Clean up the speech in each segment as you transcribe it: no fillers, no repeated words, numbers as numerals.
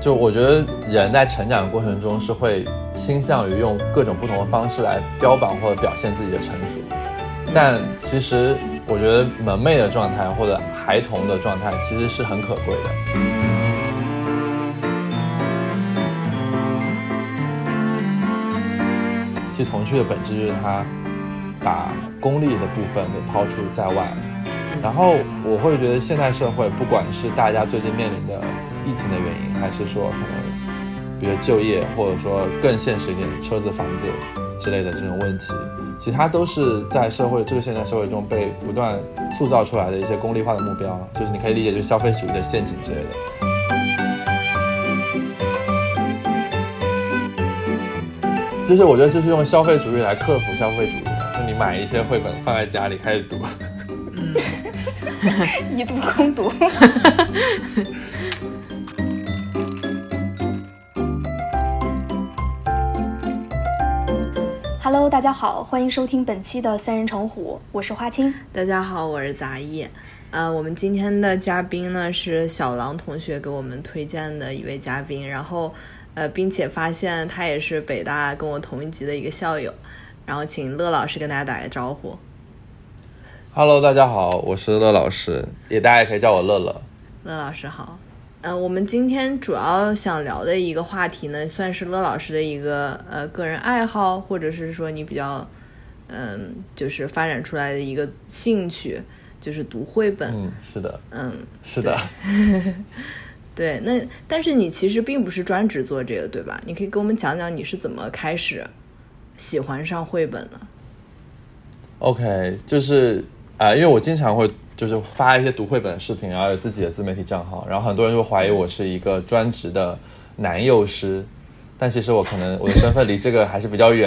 就我觉得人在成长过程中是会倾向于用各种不同的方式来标榜或者表现自己的成熟，但其实我觉得萌妹的状态或者孩童的状态其实是很可贵的。其实童趣的本质就是它把功利的部分给抛出在外，然后我会觉得现代社会不管是大家最近面临的疫情的原因，还是说可能比如就业，或者说更现实一点车子房子之类的这种问题，其实它都是在这个现代社会中被不断塑造出来的一些功利化的目标，就是你可以理解就是消费主义的陷阱之类的。就是我觉得就是用消费主义来克服消费主义的，就你买一些绘本放在家里开始读， 一读空读。Hello， 大家好，欢迎收听本期的三人成虎，我是花青。 大家好，我是杂艺。我们今天的嘉宾呢是小狼同学给我们推荐的一位嘉宾，然后并且发现他也是北大跟我同一级的一个校友，然后请乐老师跟大家打个招呼。 Hello， 大家好，我是乐老师，大家也可以叫我乐乐。 乐老师好。我们今天主要想聊的一个话题呢，算是乐老师的一个个人爱好，或者是说你比较就是发展出来的一个兴趣，就是读绘本。 是的，是的。 对，那但是你其实并不是专职做这个，对吧？你可以给我们讲讲你是怎么开始喜欢上绘本的。 OK， 就是因为我经常会就是发一些读绘本的视频，然后有自己的自媒体账号，然后很多人就怀疑我是一个专职的男幼师，但其实我可能我的身份离这个还是比较远。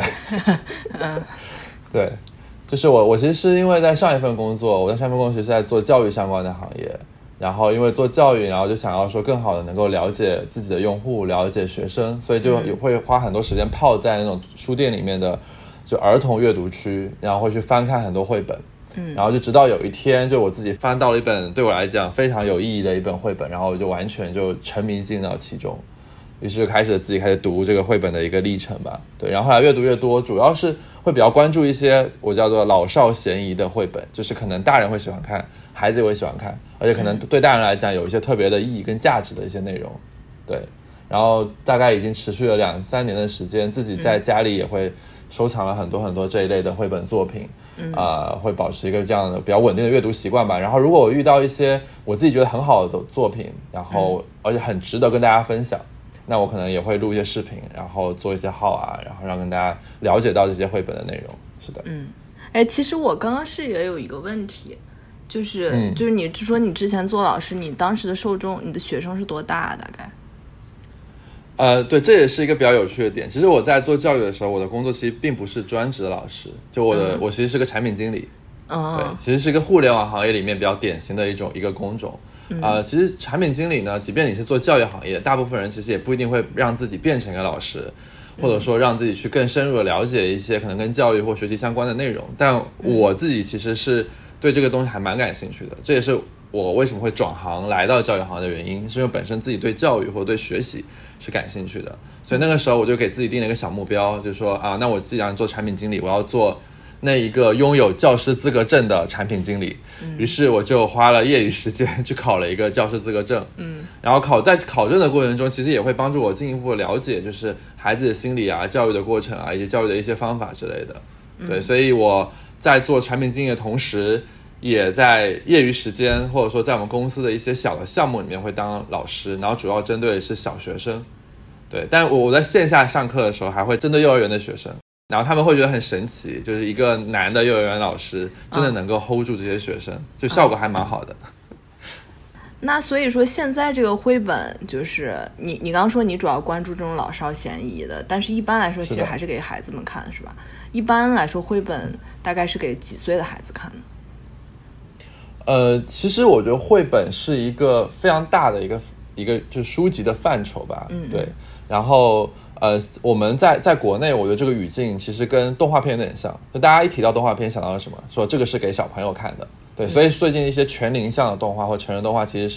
对，就是我其实是因为在上一份工作，我在上一份工作是在做教育相关的行业，然后因为做教育，然后就想要说更好的能够了解自己的用户，了解学生，所以就也会花很多时间泡在那种书店里面的就儿童阅读区，然后会去翻看很多绘本。然后就直到有一天，就我自己翻到了一本对我来讲非常有意义的一本绘本，然后我就完全就沉迷进到其中，于是就自己开始读这个绘本的一个历程吧。对，然后后来越读越多，主要是会比较关注一些我叫做老少咸宜的绘本，就是可能大人会喜欢看，孩子也会喜欢看，而且可能对大人来讲有一些特别的意义跟价值的一些内容。对，然后大概已经持续了2-3年的时间，自己在家里也会收藏了很多很多这一类的绘本作品。会保持一个这样的比较稳定的阅读习惯吧。然后如果我遇到一些我自己觉得很好的作品，然后而且很值得跟大家分享，那我可能也会录一些视频，然后做一些号啊，然后让跟大家了解到这些绘本的内容。是的。 其实我刚刚也有一个问题，就是你说你之前做老师，你当时的受众，你的学生是多大大概？ 对，这也是一个比较有趣的点。其实我在做教育的时候，我的工作其实并不是专职的老师，就我其实是个产品经理。对，其实是一个互联网行业里面比较典型的一个工种。其实产品经理呢，即便你是做教育行业，大部分人其实也不一定会让自己变成一个老师，或者说让自己去更深入的了解一些可能跟教育或学习相关的内容。但我自己其实是对这个东西还蛮感兴趣的，这也是我为什么会转行来到教育行业的原因，是因为本身自己对教育或者对学习是感兴趣的。所以那个时候我就给自己定了一个小目标，就是说那我既然做产品经理，我要做那一个拥有教师资格证的产品经理。于是我就花了业余时间去考了一个教师资格证。然后在考证的过程中，其实也会帮助我进一步了解就是孩子的心理啊、教育的过程啊，以及教育的一些方法之类的。对，所以我在做产品经理的同时，也在业余时间或者说在我们公司的一些小的项目里面会当老师，然后主要针对的是小学生。对，但我在线下上课的时候还会针对幼儿园的学生，然后他们会觉得很神奇，就是一个男的幼儿园老师真的能够 hold 住这些学生，就效果还蛮好的。 那所以说现在这个绘本就是你刚刚说你主要关注这种老少咸宜的，但是一般来说其实还是给孩子们看，是吧？一般来说绘本大概是给几岁的孩子看呢？ 其实我觉得绘本是一个非常大的一个就是书籍的范畴吧。对。然后我们在国内，我觉得这个语境其实跟动画片有点像，就大家一提到动画片想到了什么？说这个是给小朋友看的。对，所以最近一些全龄向的动画或成人动画其实是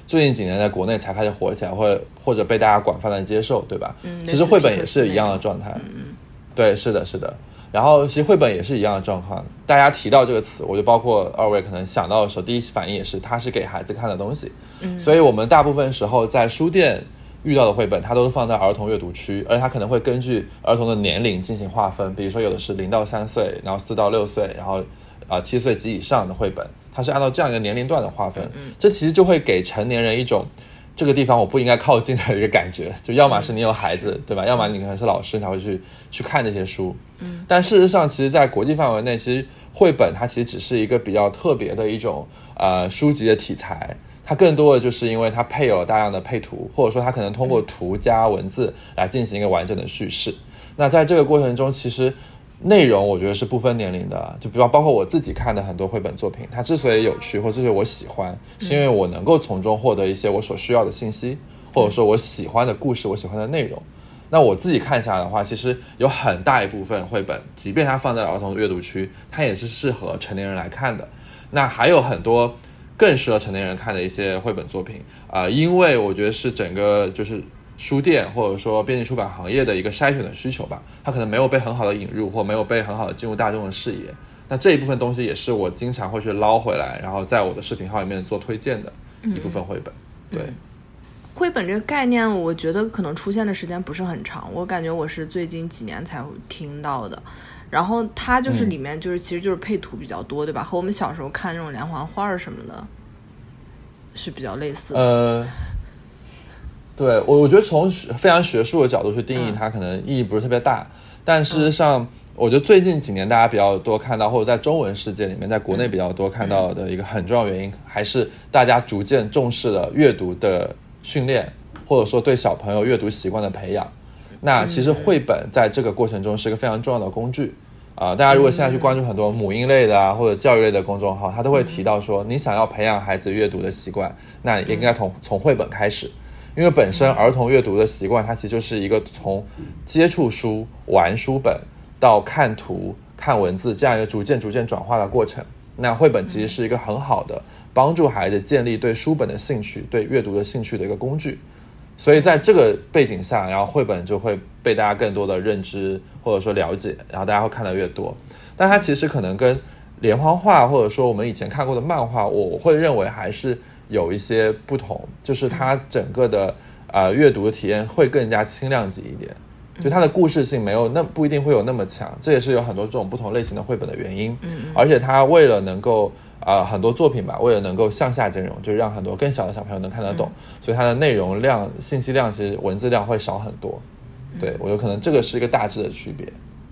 最近几年在国内才开始火起来，或者被大家广泛的接受，对吧？其实绘本也是一样的状态。对，是的，是的。然后其实绘本也是一样的状况，大家提到这个词，我就包括二位可能想到的时候，第一反应也是它是给孩子看的东西。所以我们大部分时候在书店遇到的绘本，它都是放在儿童阅读区，而且它可能会根据儿童的年龄进行划分，比如说有的是0到3岁，然后4到6岁，然后7岁及以上的绘本，它是按照这样一个年龄段的划分。这其实就会给成年人一种这个地方我不应该靠近的一个感觉，就要么是你有孩子，对吧？要么你可能是老师才会去看这些书。但事实上，其实在国际范围内，其实绘本它其实只是一个比较特别的一种书籍的题材，它更多的就是因为它配有大量的配图，或者说它可能通过图加文字来进行一个完整的叙事。那在这个过程中，其实内容我觉得是不分年龄的，就比如包括我自己看的很多绘本作品，它之所以有趣或之所以我喜欢，是因为我能够从中获得一些我所需要的信息，或者说我喜欢的故事，我喜欢的内容。那我自己看下来的话，其实有很大一部分绘本，即便它放在儿童阅读区，它也是适合成年人来看的。那还有很多更适合成年人看的一些绘本作品因为我觉得是整个就是书店或者说编辑出版行业的一个筛选的需求吧，它可能没有被很好的引入，或没有被很好的进入大众的视野。那这一部分东西也是我经常会去捞回来，然后在我的视频号里面做推荐的一部分绘本。对。 绘本这个概念我觉得可能出现的时间不是很长，我感觉我是最近几年才会听到的。然后它就是里面就是其实就是配图比较多，对吧？和我们小时候看那种连环画什么的是比较类似的。 对，我觉得从非常学术的角度去定义它可能意义不是特别大，但事实上我觉得最近几年大家比较多看到，或者在中文世界里面，在国内比较多看到的一个很重要的原因，还是大家逐渐重视了阅读的训练，或者说对小朋友阅读习惯的培养。那其实绘本在这个过程中是一个非常重要的工具大家如果现在去关注很多母婴类的或者教育类的公众号，他都会提到说，你想要培养孩子阅读的习惯，那也应该从绘本开始。因为本身儿童阅读的习惯，它其实就是一个从接触书、玩书本到看图、看文字这样一个逐渐转化的过程。那绘本其实是一个很好的帮助孩子建立对书本的兴趣、对阅读的兴趣的一个工具。所以在这个背景下，然后绘本就会被大家更多的认知或者说了解，然后大家会看得越多。但它其实可能跟连环画或者说我们以前看过的漫画，我会认为还是有一些不同，就是它整个的阅读的体验会更加轻量级一点，就它的故事性不一定会有那么强，这也是有很多这种不同类型的绘本的原因。而且它为了能够很多作品吧，为了能够向下兼容，就是让很多更小的小朋友能看得懂，所以它的内容量、信息量其实文字量会少很多。对，我觉得可能这个是一个大致的区别。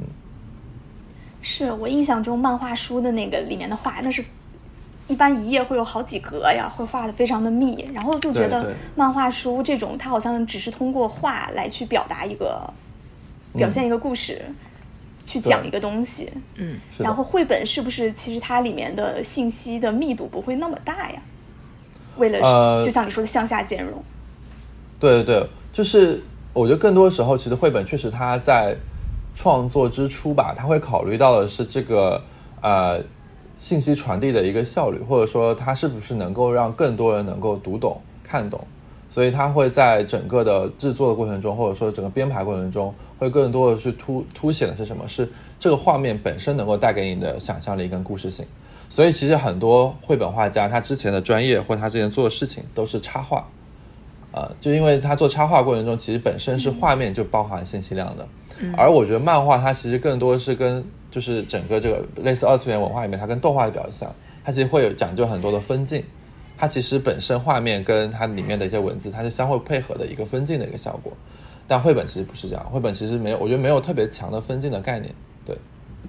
是我印象中漫画书的那个里面的画，那是一般一页会有好几格呀，会画得非常的密，然后就觉得漫画书这种它好像只是通过画来去表现一个故事，去讲一个东西。然后绘本是不是其实它里面的信息的密度不会那么大呀？为了就像你说的向下兼容。 对，就是我觉得更多时候其实绘本确实它在创作之初吧，它会考虑到的是这个信息传递的一个效率，或者说它是不是能够让更多人能够读懂看懂，所以它会在整个的制作的过程中，或者说整个编排过程中，会更多的去凸显的是什么？是这个画面本身能够带给你的想象力跟故事性。所以其实很多绘本画家他之前的专业或者他之前做的事情都是插画就因为他做插画过程中其实本身是画面就包含信息量的。而我觉得漫画它其实更多是跟就是整个这个类似二次元文化里面，它跟动画的比较像，它其实会有讲究很多的分镜，它其实本身画面跟它里面的一些文字它是相互配合的一个分镜的一个效果。但绘本其实不是这样，绘本其实我觉得没有特别强的分镜的概念。对，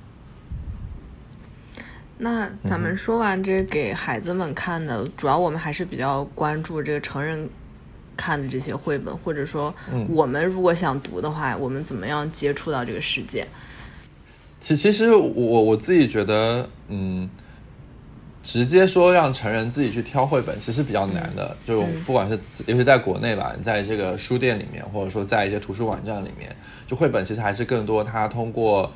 那咱们说完这给孩子们看的，主要我们还是比较关注这个成人看的这些绘本，或者说我们如果想读的话，我们怎么样接触到这个世界？ 其实我自己觉得直接说让成人自己去挑绘本其实比较难的，就不管是尤其在国内吧，在这个书店里面或者说在一些图书网站里面，就绘本其实还是更多它通过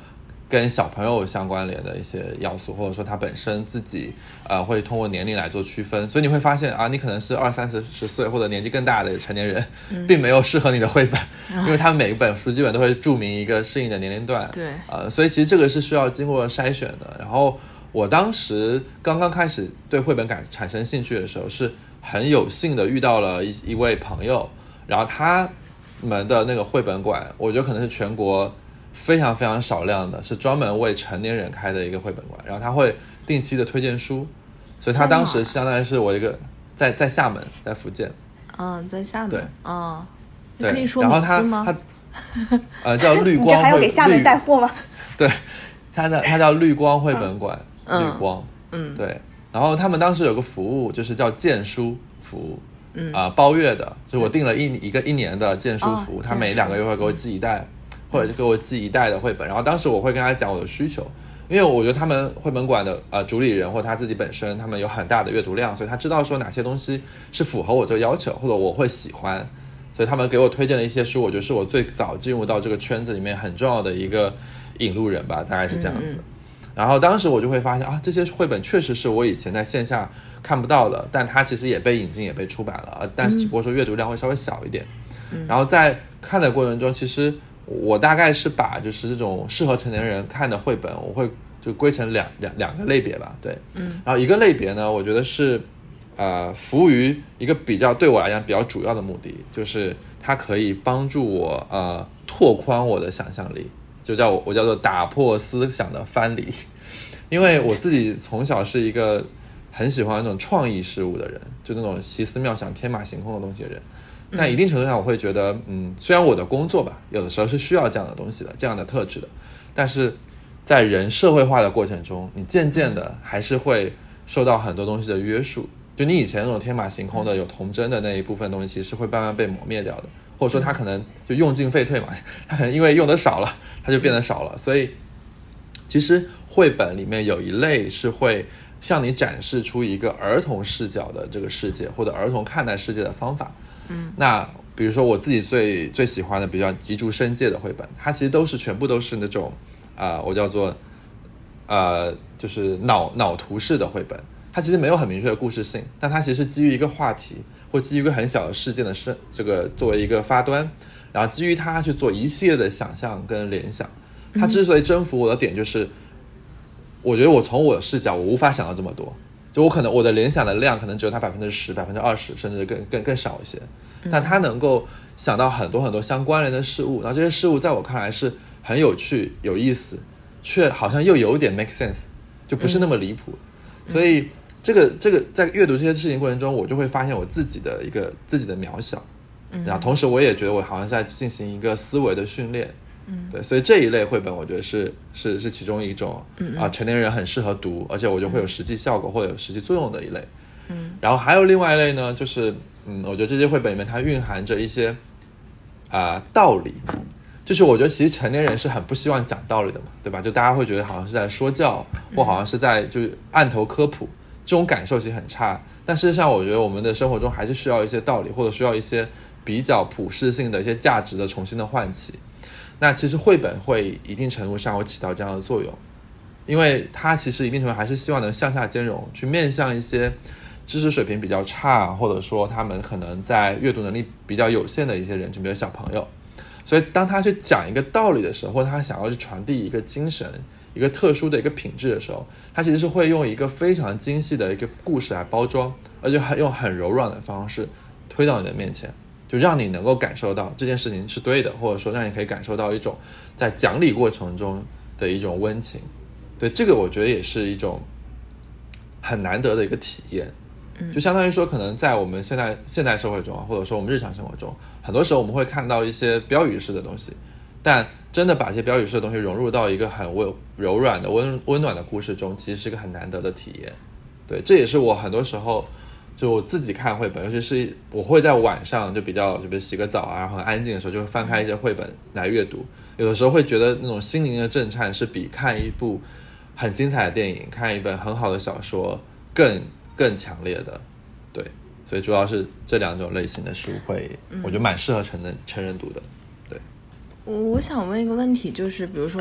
跟小朋友相关联的一些要素，或者说他本身自己会通过年龄来做区分，所以你会发现啊，你可能是20-30岁或者年纪更大的成年人，并没有适合你的绘本，因为他们每一本书基本都会注明一个适应的年龄段。 对， 所以其实这个是需要经过筛选的。然后我当时刚刚开始对绘本产生兴趣的时候，是很有幸的遇到了一位朋友，然后他们的那个绘本馆，我觉得可能是全国非常非常少量的，是专门为成年人开的一个绘本馆，然后他会定期的推荐书，所以他当时相当于是我一个在厦门，在福建。 在厦门。对， 对， 可以说名字吗？ 他叫绿光。 你这还要给厦门带货吗？ 对，他叫绿光绘本馆，绿光。对。然后他们当时有个服务，就是叫荐书服务，包月的，就是我订了一年的荐书服务，他每2个月会给我寄一袋。或者就给我寄一袋的绘本，然后当时我会跟他讲我的需求，因为我觉得他们绘本馆的主理人或者他自己本身，他们有很大的阅读量，所以他知道说哪些东西是符合我这个要求，或者我会喜欢，所以他们给我推荐了一些书，我觉得是我最早进入到这个圈子里面很重要的一个引路人吧，大概是这样子。然后当时我就会发现这些绘本确实是我以前在线下看不到的，但它其实也被引进也被出版了，但是只不过说阅读量会稍微小一点。然后在看的过程中，其实我大概是把就是这种适合成年人看的绘本，我会就归成两个类别吧，对。然后一个类别呢，我觉得是服务于一个对我来讲比较主要的目的，就是它可以帮助我拓宽我的想象力，我叫做打破思想的藩篱。因为我自己从小是一个很喜欢那种创意事物的人，就那种奇思妙想天马行空的东西的人。但一定程度上我会觉得虽然我的工作吧有的时候是需要这样的东西的，这样的特质的，但是在人社会化的过程中，你渐渐的还是会受到很多东西的约束，就你以前那种天马行空的有童真的那一部分东西其实是会慢慢被磨灭掉的，或者说它可能就用进废退嘛，它可能因为用得少了它就变得少了。所以其实绘本里面有一类是会向你展示出一个儿童视角的这个世界，或者儿童看待世界的方法。那比如说我自己最喜欢的比较极逐深界的绘本，它其实全部都是那种我叫做就是脑图式的绘本，它其实没有很明确的故事性，但它其实是基于一个话题或基于一个很小的事件的这个作为一个发端，然后基于它去做一系列的想象跟联想。它之所以征服我的点，就是我觉得我从我的视角我无法想到这么多，就我的联想的量可能只有它10%、20%，甚至更少一些，但它能够想到很多很多相关联的事物，然后这些事物在我看来是很有趣有意思，却好像又有点 make sense， 就不是那么离谱。所以这个在阅读这些事情过程中，我就会发现我自己的渺小，然后同时我也觉得我好像在进行一个思维的训练。对，所以这一类绘本我觉得是其中一种成年人很适合读，而且我觉得会有实际效果或者有实际作用的一类。然后还有另外一类呢，就是我觉得这些绘本里面它蕴含着一些道理，就是我觉得其实成年人是很不希望讲道理的嘛，对吧？就大家会觉得好像是在说教，或好像是在就是按头科普，这种感受其实很差。但事实上我觉得我们的生活中还是需要一些道理，或者需要一些比较普世性的一些价值的重新的唤起。那其实绘本会一定程度上会起到这样的作用，因为它其实一定程度还是希望能向下兼容，去面向一些知识水平比较差，或者说他们可能在阅读能力比较有限的一些人，就比如小朋友。所以当他去讲一个道理的时候，或者他想要去传递一个精神，一个特殊的一个品质的时候，他其实是会用一个非常精细的一个故事来包装，而且用很柔软的方式推到你的面前，就让你能够感受到这件事情是对的，或者说让你可以感受到一种在讲理过程中的一种温情。对，这个我觉得也是一种很难得的一个体验。就相当于说可能在我们现代社会中，或者说我们日常生活中，很多时候我们会看到一些标语式的东西，但真的把这些标语式的东西融入到一个很柔软的温暖的故事中，其实是一个很难得的体验。对，这也是我很多时候就我自己看绘本，尤其是我会在晚上就比如洗个澡然后很安静的时候，就会翻开一些绘本来阅读。有的时候会觉得那种心灵的震颤是比看一部很精彩的电影，看一本很好的小说更强烈的。对，所以主要是这两种类型的书我觉得蛮适合成人读的。对， 我想问一个问题，就是比如说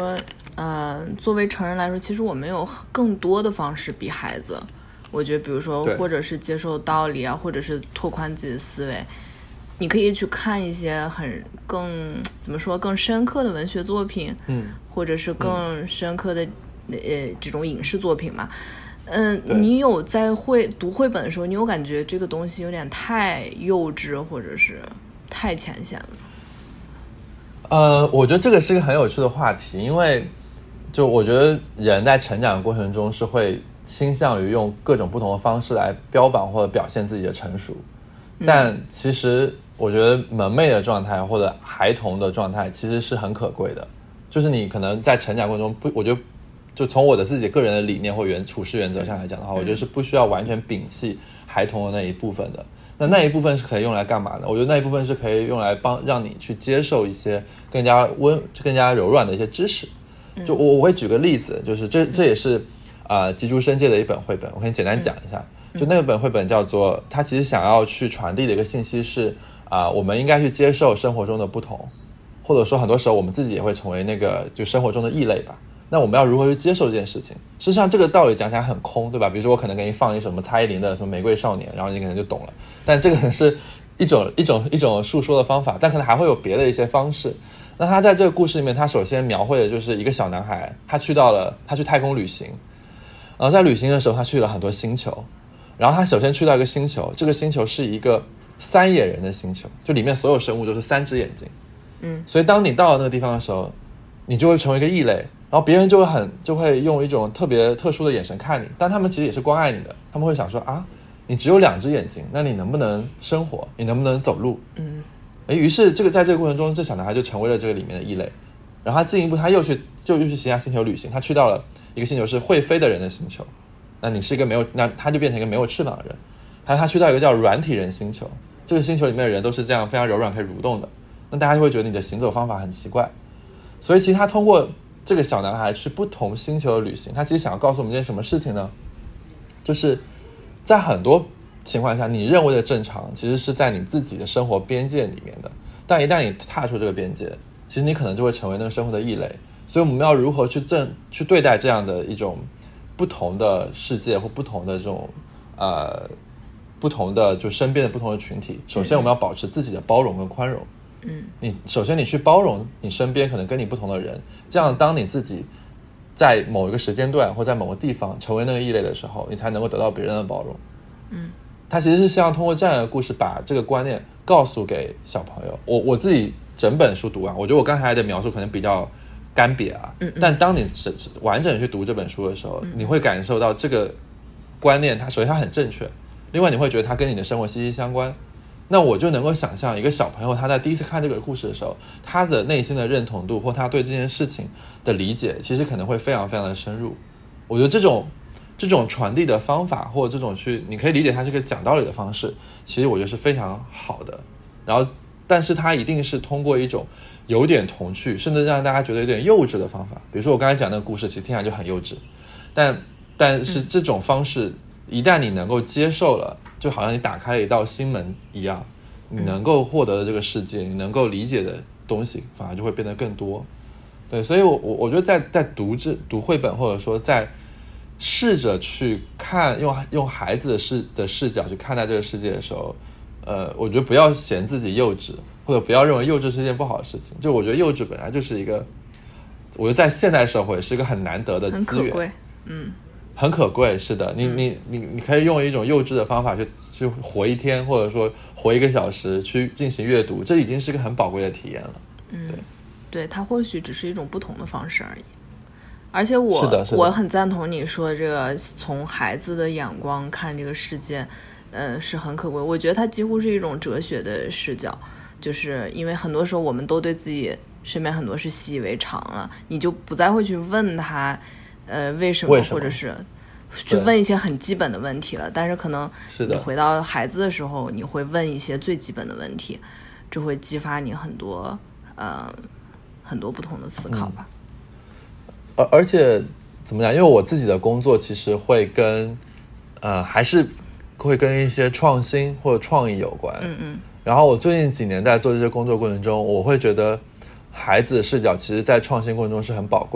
作为成人来说，其实我们有更多的方式逼孩子。我觉得，比如说，或者是接受道理啊，或者是拓宽自己的思维。你可以去看一些更深刻的文学作品，或者是更深刻的这种影视作品嘛。你有在读绘本的时候，你有感觉这个东西有点太幼稚，或者是太浅显了？我觉得这个是一个很有趣的话题，因为就我觉得人在成长的过程中是会倾向于用各种不同的方式来标榜或者表现自己的成熟，但其实我觉得萌妹的状态或者孩童的状态其实是很可贵的，就是你可能在成长过程中我觉得就从我的自己个人的理念或处事原则上来讲的话，我觉得是不需要完全摒弃孩童的那一部分的。那一部分是可以用来干嘛呢？我觉得那一部分是可以用来让你去接受一些更加柔软的一些知识。就我会举个例子，就是这也是吉竹伸介的一本绘本，我可以简单讲一下。就那本绘本叫做，他其实想要去传递的一个信息是我们应该去接受生活中的不同，或者说很多时候我们自己也会成为那个就生活中的异类吧。那我们要如何去接受这件事情？事实上这个道理讲起来很空，对吧？比如说我可能给你放一什么蔡依林的什么玫瑰少年，然后你可能就懂了，但这个可能是一种述说的方法，但可能还会有别的一些方式。那他在这个故事里面，他首先描绘的就是一个小男孩，他去太空旅行，然后在旅行的时候他去了很多星球，然后他首先去到一个星球，这个星球是一个3眼人的星球，就里面所有生物都是3只眼睛。所以当你到了那个地方的时候，你就会成为一个异类，然后别人就会用一种特别特殊的眼神看你，但他们其实也是关爱你的，他们会想说你只有2只眼睛，那你能不能生活？你能不能走路？于是在这个过程中，这小男孩就成为了这个里面的异类，然后他进一步他又去其他星球旅行，他去到了一个星球是会飞的人的星球，那他就变成一个没有翅膀的人。还有他去到一个叫软体人星球，这个星球里面的人都是这样非常柔软可以蠕动的，那大家就会觉得你的行走方法很奇怪。所以其实他通过这个小男孩去不同星球的旅行，他其实想要告诉我们一件什么事情呢？就是在很多情况下你认为的正常其实是在你自己的生活边界里面的，但一旦你踏出这个边界，其实你可能就会成为那个生活的异类。所以我们要如何去对待这样的一种不同的世界或不同的这种不同的就身边的不同的群体，首先我们要保持自己的包容跟宽容。首先你去包容你身边可能跟你不同的人，这样当你自己在某一个时间段或在某个地方成为那个异类的时候，你才能够得到别人的包容。他其实是希望通过这样的故事把这个观念告诉给小朋友。我自己整本书读完，我觉得我刚才的描述可能比较干瘪但当你完整去读这本书的时候，你会感受到这个观念首先它很正确，另外你会觉得它跟你的生活息息相关。那我就能够想象一个小朋友他在第一次看这个故事的时候，他的内心的认同度或他对这件事情的理解其实可能会非常非常的深入。我觉得这种传递的方法，或者这种你可以理解它是个讲道理的方式，其实我觉得是非常好的。然后但是它一定是通过一种有点童趣甚至让大家觉得有点幼稚的方法。比如说我刚才讲那个故事其实听起来就很幼稚，但是这种方式一旦你能够接受了，就好像你打开了一道新门一样，你能够获得的这个世界，你能够理解的东西反而就会变得更多。对，所以我觉得在读绘本，或者说在试着去看用孩子的视角去看待这个世界的时候，我觉得不要嫌自己幼稚，或者不要认为幼稚是一件不好的事情。就我觉得幼稚本来就是一个，我觉得在现代社会是一个很难得的资源， 很可贵。 很可贵，是的。你可以用一种幼稚的方法去活一天，或者说活1个小时去进行阅读，这已经是个很宝贵的体验了。 对，它或许只是一种不同的方式而已。而且我很赞同你说这个从孩子的眼光看这个世界，是很可贵。我觉得它几乎是一种哲学的视角，就是因为很多时候我们都对自己身边很多事习以为常了，你就不再会去问他为什么，或者是去问一些很基本的问题了。但是可能你回到孩子的时候，你会问一些最基本的问题，这会激发你很多不同的思考吧。 而且怎么讲，因为我自己的工作其实会还是会跟一些创新或者创意有关。然后我最近几年在做这些工作过程中，我会觉得孩子的视角其实在创新过程中是很宝贵的。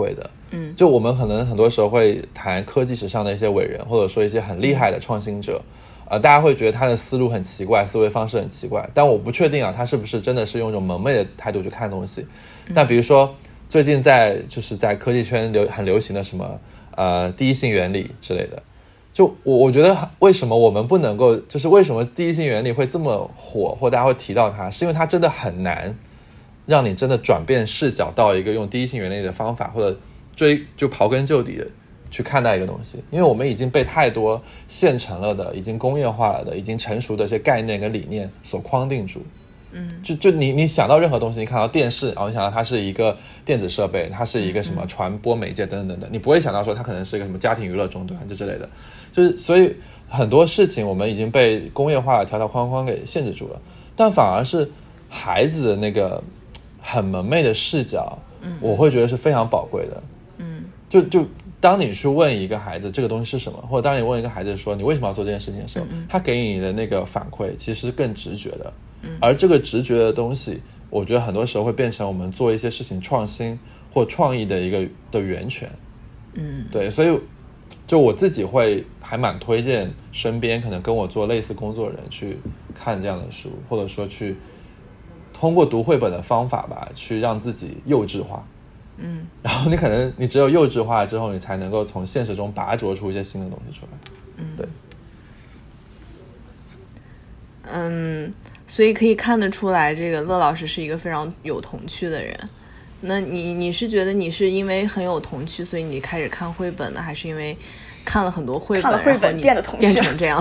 就我们可能很多时候会谈科技史上的一些伟人，或者说一些很厉害的创新者，大家会觉得他的思路很奇怪，思维方式很奇怪，但我不确定啊，他是不是真的是用一种蒙昧的态度去看东西。但比如说最近在科技圈很流行的什么第一性原理之类的，就我觉得为什么我们不能够，就是为什么第一性原理会这么火，或大家会提到它，是因为它真的很难让你真的转变视角到一个用第一性原理的方法，或者就刨根究底的去看待一个东西。因为我们已经被太多现成了的、已经工业化了的、已经成熟的这些概念跟理念所框定住。就你想到任何东西，你看到电视，然后你想到它是一个电子设备，它是一个什么传播媒介等等等等，你不会想到说它可能是一个什么家庭娱乐终端这之类的。就是所以很多事情我们已经被工业化的条条框框给限制住了，但反而是孩子的那个很蒙昧的视角，我会觉得是非常宝贵的。就当你去问一个孩子这个东西是什么，或者当你问一个孩子说你为什么要做这件事情的时候，他给你的那个反馈其实是更直觉的。而这个直觉的东西，我觉得很多时候会变成我们做一些事情创新或创意的一个的源泉。对，所以就我自己会还蛮推荐身边可能跟我做类似工作的人去看这样的书，或者说去通过读绘本的方法吧，去让自己幼稚化。然后你只有幼稚化之后，你才能够从现实中拔擢出一些新的东西出来。对。 所以可以看得出来，这个乐老师是一个非常有童趣的人。那你是觉得你是因为很有童趣，所以你开始看绘本呢，还是因为看了很多绘本， 看了绘本变得童趣， 变成这样？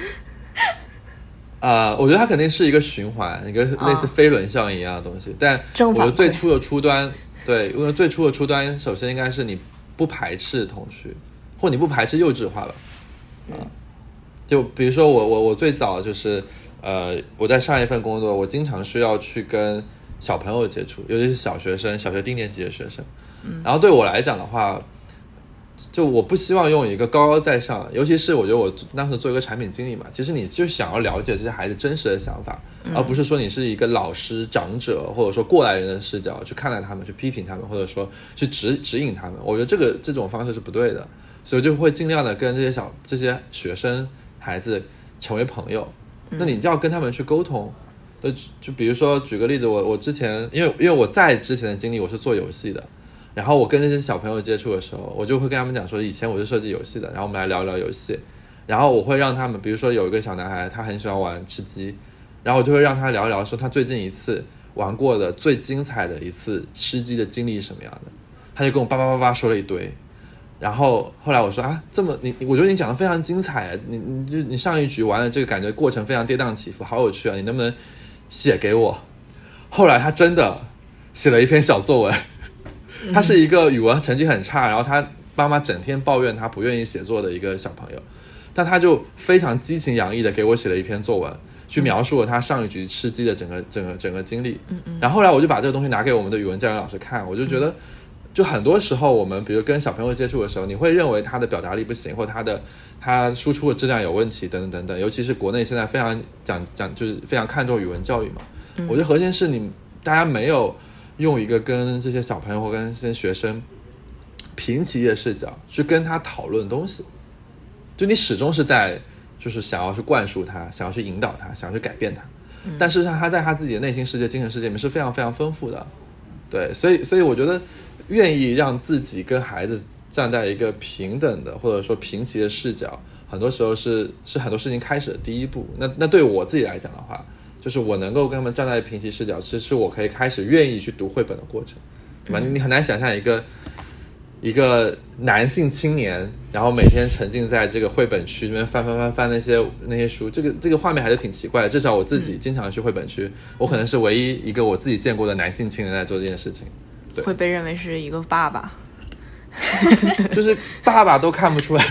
我觉得它肯定是一一个类似飞轮效应一样的东西。但我觉得最初的初端，对，因为最初的初端，首先应该是你不排斥童趣，或你不排斥幼稚化了。就比如说我最早就是我在上一份工作，我经常需要去跟小朋友接触，尤其是小学生，小学低年级的学生。然后对我来讲的话，就我不希望用一个高高在上，尤其是我觉得我当时做一个产品经理嘛，其实你就想要了解这些孩子真实的想法，而不是说你是一个老师、长者或者说过来人的视角去看待他们，去批评他们，或者说去指引他们。我觉得这种方式是不对的，所以我就会尽量的跟这些学生孩子成为朋友。那你就要跟他们去沟通。就比如说举个例子，我之前因为我在之前的经历我是做游戏的，然后我跟这些小朋友接触的时候，我就会跟他们讲说以前我是设计游戏的，然后我们来聊一聊游戏。然后我会让他们，比如说有一个小男孩他很喜欢玩吃鸡，然后我就会让他聊一聊说他最近一次玩过的最精彩的一次吃鸡的经历是什么样的。他就跟我叭叭叭叭说了一堆，然后后来我说我觉得你讲的非常精彩，你上一局玩的这个感觉过程非常跌宕起伏，好有趣啊，你能不能写给我？后来他真的写了一篇小作文。他是一个语文成绩很差，然后他妈妈整天抱怨他不愿意写作的一个小朋友，但他就非常激情洋溢的给我写了一篇作文，去描述了他上一局吃鸡的整个经历。然后后来我就把这个东西拿给我们的语文教研老师看，我就觉得就很多时候我们比如跟小朋友接触的时候，你会认为他的表达力不行，或他输出的质量有问题等等等等，尤其是国内现在非常就是非常看重语文教育嘛。我觉得核心是大家没有用一个跟这些小朋友或跟这些学生平齐的视角去跟他讨论东西，就你始终是在就是想要去灌输他，想要去引导他，想要去改变他，但事实上他在他自己的内心世界、精神世界里面是非常非常丰富的。对，所以我觉得愿意让自己跟孩子站在一个平等的或者说平齐的视角，很多时候是很多事情开始的第一步。那对我自己来讲的话，就是我能够跟他们站在平齐视角，其实我可以开始愿意去读绘本的过程，对吧？你很难想象一个男性青年，然后每天沉浸在这个绘本区里面翻那些书，这个画面还是挺奇怪的。至少我自己经常去绘本区，我可能是唯一一个我自己见过的男性青年在做这件事情。对， 会被认为是一个爸爸， 就是爸爸都看不出来，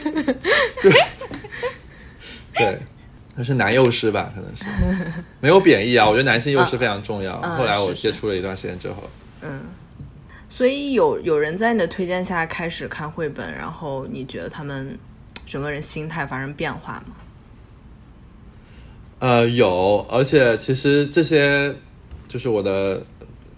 对。那是男幼师吧，可能是没有贬义啊。我觉得男性幼师非常重要。后来我接触了一段时间之后， 所以有人在你的推荐下开始看绘本，然后你觉得他们整个人心态发生变化吗？ 有，而且其实这些就是我的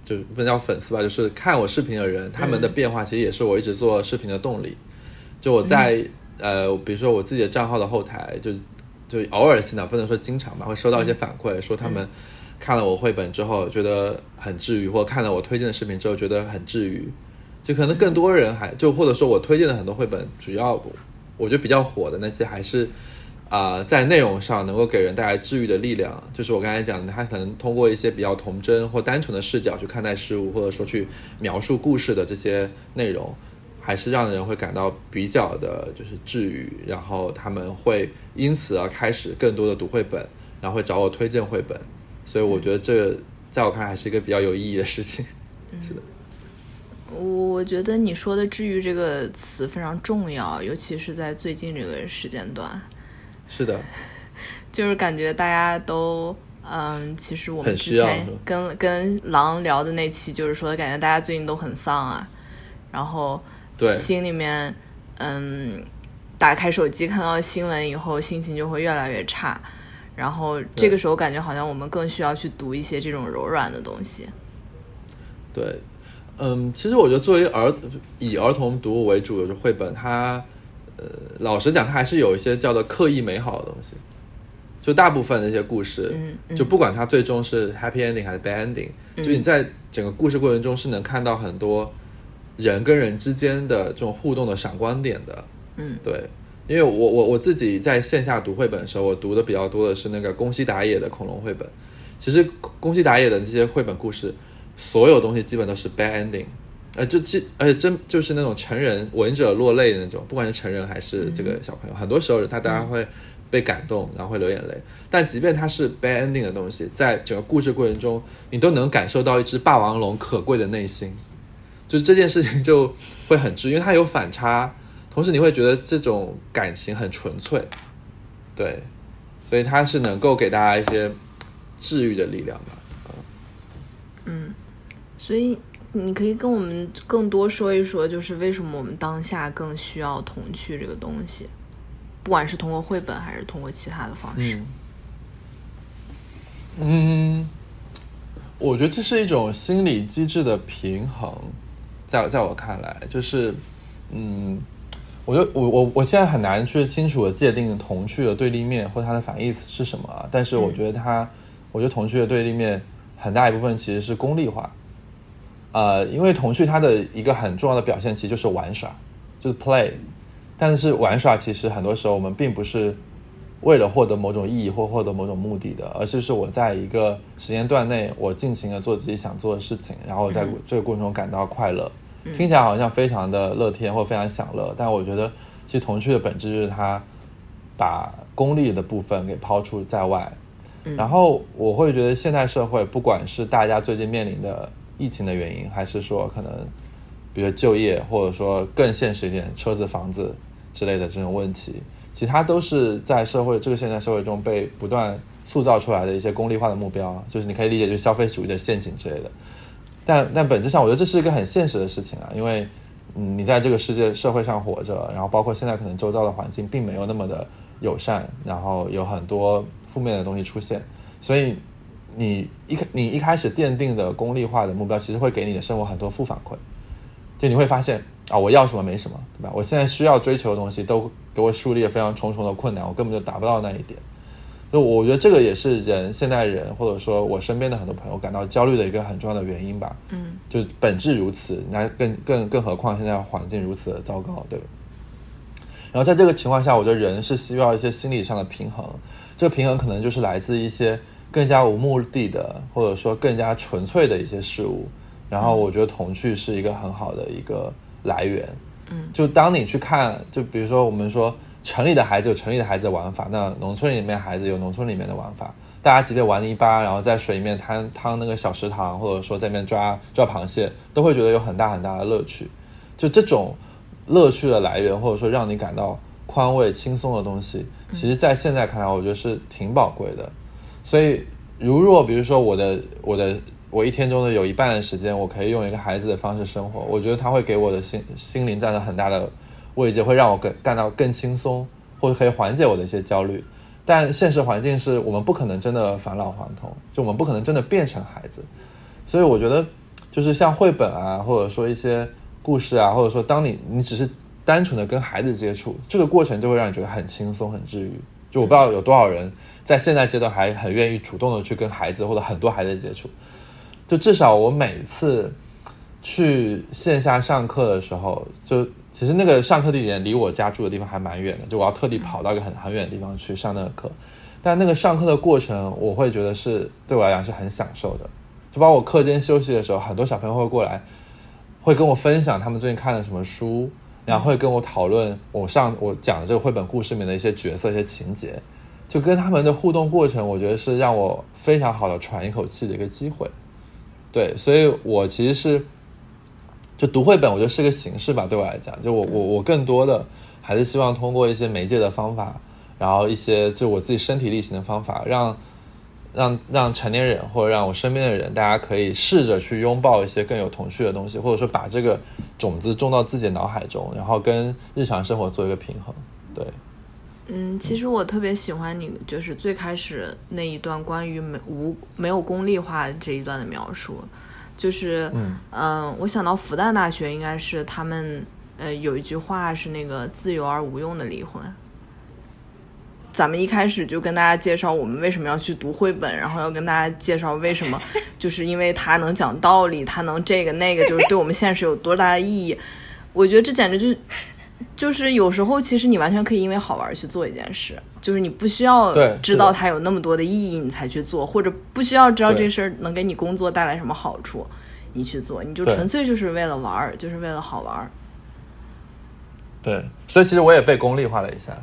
就不能叫粉丝吧，就是看我视频的人，他们的变化其实也是我一直做视频的动力。就我在比如说我自己的账号的后台，就偶尔性的，不能说经常吧，会收到一些反馈，说他们看了我绘本之后觉得很治愈，或者看了我推荐的视频之后觉得很治愈。就可能更多人就或者说我推荐的很多绘本，主要我觉得比较火的那些还是在内容上能够给人带来治愈的力量。就是我刚才讲的，他可能通过一些比较童真或单纯的视角去看待事物，或者说去描述故事的这些内容，还是让人会感到比较的就是治愈，然后他们会因此而开始更多的读绘本，然后会找我推荐绘本。所以我觉得这在我看来还是一个比较有意义的事情。是的， 我觉得你说的治愈这个词非常重要，尤其是在最近这个时间段。 是的， 就是感觉大家都其实我们之前跟狼聊的那期就是说感觉大家最近都很丧啊，然后对心里面打开手机看到新闻以后心情就会越来越差，然后这个时候感觉好像我们更需要去读一些这种柔软的东西。 对，其实我觉得作为以儿童读物为主的绘本，它老实讲它还是有一些叫做刻意美好的东西。就大部分的一些故事，就不管它最终是 happy ending 还是 bad ending，就你在整个故事过程中是能看到很多人跟人之间的这种互动的闪光点的。对，因为我自己在线下读绘本的时候，我读的比较多的是那个宫西达也的恐龙绘本。其实宫西达也的这些绘本故事，所有东西基本都是 bad ending， 而且真就是那种成人闻者落泪的那种，不管是成人还是这个小朋友，很多时候大家会被感动，然后会流眼泪。但即便它是 bad ending 的东西，在整个故事过程中，你都能感受到一只霸王龙可贵的内心。就这件事情就会很治愈，因为它有反差，同时你会觉得这种感情很纯粹。对，所以它是能够给大家一些治愈的力量吧。 所以你可以跟我们更多说一说，就是为什么我们当下更需要童趣这个东西，不管是通过绘本还是通过其他的方式。 我觉得这是一种心理机制的平衡，在我看来，就是我现在很难去清楚的界定童趣的对立面或它的反义词是什么，但是我觉得童趣的对立面很大一部分其实是功利化。因为童趣它的一个很重要的表现其实就是玩耍，就是 play， 但是玩耍其实很多时候我们并不是为了获得某种意义或获得某种目的的，而是我在一个时间段内我尽情的做自己想做的事情，然后我在这个过程中感到快乐。听起来好像非常的乐天或非常享乐，但我觉得其实童趣的本质就是它把功利的部分给抛出在外。然后我会觉得现代社会不管是大家最近面临的疫情的原因，还是说可能比如就业，或者说更现实一点车子房子之类的这种问题，其他都是在这个现代社会中被不断塑造出来的一些功利化的目标，就是你可以理解就是消费主义的陷阱之类的。但本质上我觉得这是一个很现实的事情啊，因为你在这个社会上活着，然后包括现在可能周遭的环境并没有那么的友善，然后有很多负面的东西出现，所以你一开始奠定的功利化的目标其实会给你的生活很多负反馈。就你会发现我要什么没什么，对吧？我现在需要追求的东西都给我树立了非常重重的困难，我根本就达不到那一点。所以我觉得这个也是现代人或者说我身边的很多朋友感到焦虑的一个很重要的原因吧。就本质如此，那更何况现在环境如此的糟糕，对吧？然后在这个情况下，我觉得人是需要一些心理上的平衡，这个平衡可能就是来自一些更加无目的的或者说更加纯粹的一些事物，然后我觉得童趣是一个很好的一个来源。就当你去看，就比如说我们说城里的孩子有城里的孩子的玩法，那农村里面孩子有农村里面的玩法，大家即便玩泥巴，然后在水里面趟那个小食堂，或者说在那边抓螃蟹，都会觉得有很大很大的乐趣。就这种乐趣的来源，或者说让你感到宽慰轻松的东西，其实在现在看来我觉得是挺宝贵的。所以如若比如说我一天中的有一半的时间我可以用一个孩子的方式生活，我觉得他会给我的心灵带来很大的慰藉，会让我感到更轻松，或者可以缓解我的一些焦虑。但现实环境是我们不可能真的返老还童，就我们不可能真的变成孩子，所以我觉得就是像绘本啊，或者说一些故事啊，或者说当你只是单纯的跟孩子接触，这个过程就会让你觉得很轻松很治愈。就我不知道有多少人在现在阶段还很愿意主动的去跟孩子或者很多孩子接触，就至少我每次去线下上课的时候，就其实那个上课地点离我家住的地方还蛮远的，就我要特地跑到一个很远的地方去上那个课，但那个上课的过程我会觉得是对我来讲是很享受的。就包括我课间休息的时候，很多小朋友会过来会跟我分享他们最近看了什么书，然后会跟我讨论我讲的这个绘本故事里面的一些角色一些情节，就跟他们的互动过程，我觉得是让我非常好的喘一口气的一个机会。对，所以我其实是就读绘本，我觉得是个形式吧，对我来讲，就我更多的还是希望通过一些媒介的方法，然后一些就我自己身体力行的方法，让成年人或者让我身边的人，大家可以试着去拥抱一些更有童趣的东西，或者说把这个种子种到自己的脑海中，然后跟日常生活做一个平衡。对， 其实我特别喜欢你就是最开始那一段关于没有功利化这一段的描述，就是我想到复旦大学应该是他们有一句话是那个自由而无用的离婚。咱们一开始就跟大家介绍我们为什么要去读绘本，然后要跟大家介绍为什么就是因为它能讲道理，它能这个那个，就是对我们现实有多大的意义。我觉得这简直就是有时候其实你完全可以因为好玩去做一件事，就是你不需要知道它有那么多的意义你才去做，或者不需要知道这事儿能给你工作带来什么好处你去做，你就纯粹就是为了玩，就是为了好玩。 对，所以其实我也被功利化了一下，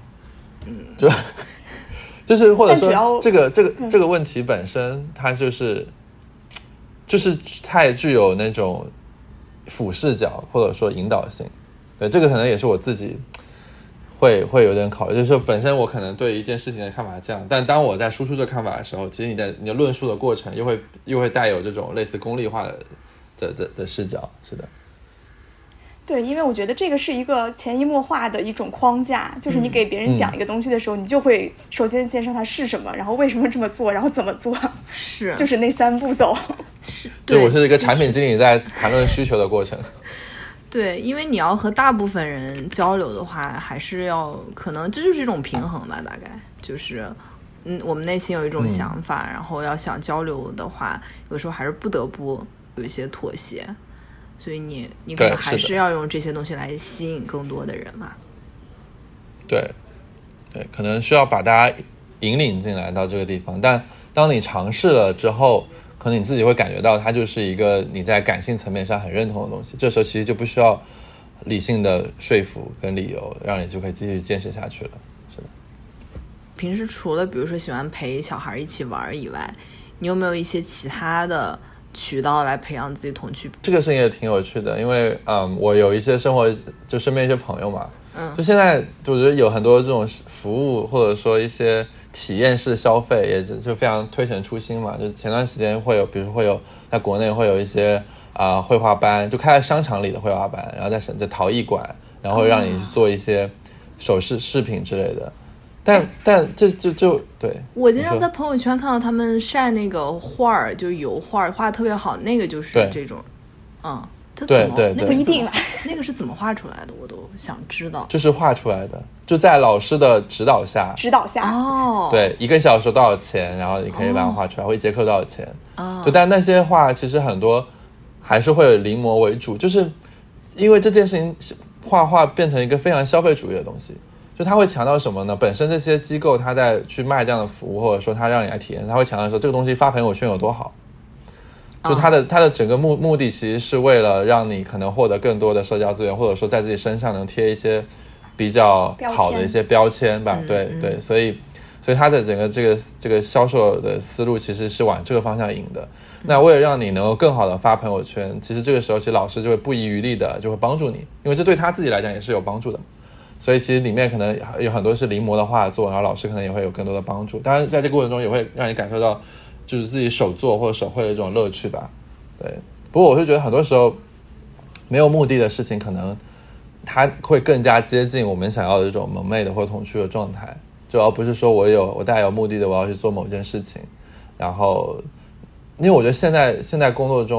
就是或者说这个问题本身它就是太具有那种俯视角或者说引导性。对，这个可能也是我自己会有点考虑，就是说本身我可能对一件事情的看法这样，但当我在输出这看法的时候，其实你的论述的过程又会带有这种类似功利化的视角。是的。 对，因为我觉得这个是一个潜移默化的一种框架，就是你给别人讲一个东西的时候，你就会首先介绍它是什么，然后为什么这么做，然后怎么做， 是就是那3步走。 是， 对，我是一个产品经理在谈论需求的过程。 对，因为你要和大部分人交流的话，还是要可能这就是一种平衡吧，大概就是我们内心有一种想法，然后要想交流的话，有时候还是不得不有一些妥协。所以你可能还是要用这些东西来吸引更多的人嘛。 对，可能需要把大家引领进来到这个地方，但当你尝试了之后，可能你自己会感觉到它就是一个你在感性层面上很认同的东西，这时候其实就不需要理性的说服跟理由，让你就可以继续坚持下去了。是的。 平时除了比如说喜欢陪小孩一起玩以外，你有没有一些其他的渠道来培养自己童趣？ 这个事情也挺有趣的，因为我有一些生活就身边一些朋友嘛，就现在就觉得有很多这种服务或者说一些体验式消费，也就非常推陈出新嘛。就前段时间会有，比如说会有在国内会有一些绘画班，就开在商场里的绘画班，然后在陶艺馆，然后让你去做一些首饰饰品之类的。但这就对， 我经常在朋友圈看到他们晒那个画，就油画画得特别好，那个就是这种，它怎么对那个一定那个是怎么画出来的？我都想知道。 就是画出来的，就在老师的指导下哦， 对，1个小时多少钱，然后你可以把它画出来，或1节课多少钱就但那些画其实很多还是会临摹为主，就是因为这件事情画画变成一个非常消费主义的东西。就他会强调什么呢？本身这些机构他在去卖这样的服务，或者说他让你来体验，他会强调说这个东西发朋友圈有多好。就他的整个目的其实是为了让你可能获得更多的社交资源，或者说在自己身上能贴一些比较好的一些标签吧。对，所以他的整个这个销售的思路其实是往这个方向引的。那为了让你能够更好的发朋友圈，其实这个时候其实老师就会不遗余力的就会帮助你，因为这对他自己来讲也是有帮助的。所以其实里面可能有很多是临摹的画作，然后老师可能也会有更多的帮助。当然在这个过程中也会让你感受到就是自己手做或者手绘的这种乐趣吧。对，不过我是觉得很多时候没有目的的事情，可能它会更加接近我们想要的这种萌妹的或者童趣的状态，就而不是说我带有目的的我要去做某件事情。然后因为我觉得现在工作中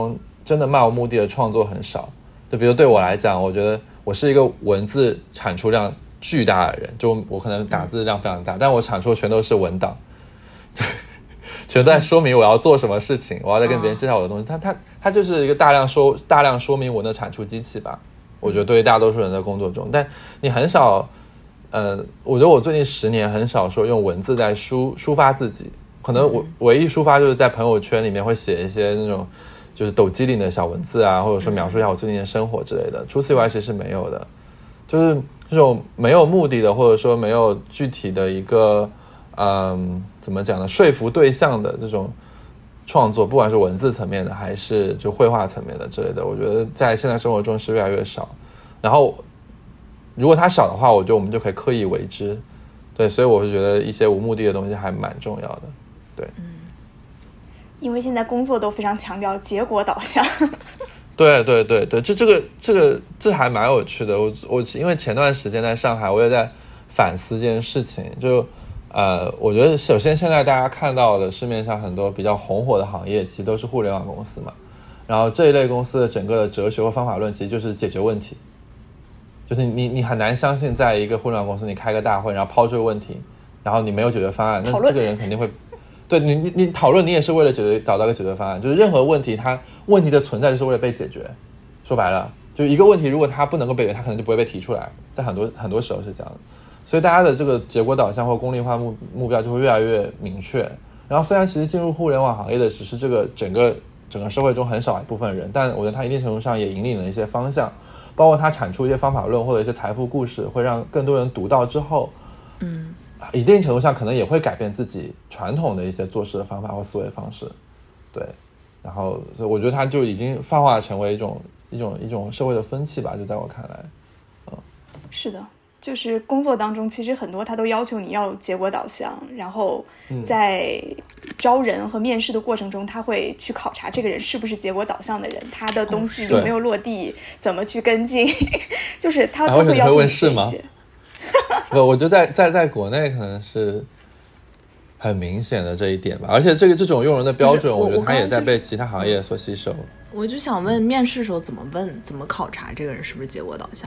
真的漫无目的的创作很少。就比如对我来讲，我觉得我是一个文字产出量巨大的人，就我可能打字量非常大，但我产出的全都是文档，全都在说明我要做什么事情，我要在跟别人介绍我的东西。它就是一个大量说明文的产出机器吧。我觉得对于大多数人的工作中，但你很少，我觉得我最近10年很少说用文字在抒发自己，可能我唯一抒发就是在朋友圈里面会写一些那种就是抖机灵的小文字啊，或者说描述一下我最近的生活之类的。除此以外其实是没有的，就是这种没有目的的，或者说没有具体的一个怎么讲呢，说服对象的这种创作，不管是文字层面的还是就绘画层面的之类的，我觉得在现在生活中是越来越少。然后如果它少的话，我觉得我们就可以刻意为之。对，所以我是觉得一些无目的的东西还蛮重要的。对， 因为现在工作都非常强调结果导向。 对，这还蛮有趣的。我因为前段时间在上海，我也在反思这件事情。就我觉得首先现在大家看到的市面上很多比较红火的行业，其实都是互联网公司嘛。然后这一类公司的整个的哲学和方法论，其实就是解决问题。就是你很难相信，在一个互联网公司，你开个大会，然后抛出个问题，然后你没有解决方案，那这个人肯定会，对你讨论，你也是为了找到一个解决方案。就是任何问题，它问题的存在就是为了被解决。说白了，就一个问题，如果它不能够被解决，它可能就不会被提出来。在很多时候是这样的。所以大家的这个结果导向或功利化目标就会越来越明确。然后虽然其实进入互联网行业的只是这个整个社会中很少一部分人，但我觉得它一定程度上也引领了一些方向。包括他产出一些方法论或者一些财富故事，会让更多人读到之后，一定程度上可能也会改变自己传统的一些做事的方法或思维方式。对，然后所以我觉得他就已经泛化成为一种社会的风气吧，就在我看来。 是的，就是工作当中其实很多他都要求你要结果导向，然后在招人和面试的过程中，他会去考察这个人是不是结果导向的人，他的东西有没有落地，怎么去跟进，就是他都会要求你这些。 我觉得在国内可能是很明显的这一点吧，而且这种用人的标准，我觉得他也在被其他行业所吸收。 我就想问，面试时候怎么考察这个人是不是结果导向？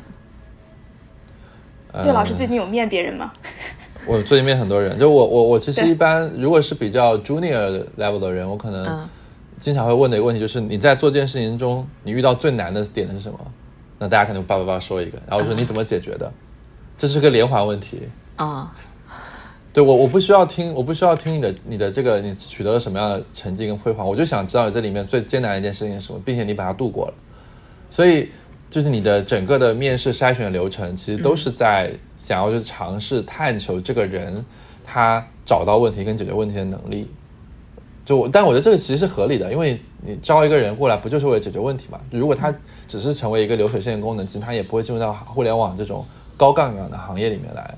岳老师最近有面别人吗？ 我最近面很多人，就我其实一般如果是比较 junior level 的人，我可能经常会问的一个问题就是你在做这件事情中你遇到最难的点是什么？那大家可能叭说一个，然后我说你怎么解决的？这是个连环问题啊。对，我不需要听你的这个你取得了什么样的成绩跟辉煌，我就想知道你这里面最艰难的一件事情是什么，并且你把它度过了。所以就是你的整个的面试筛选流程其实都是在想要去尝试探求这个人他找到问题跟解决问题的能力。但我觉得这个其实是合理的，因为你招一个人过来不就是为了解决问题嘛？如果他只是成为一个流水线功能，其实他也不会进入到互联网这种高杠杆的行业里面来。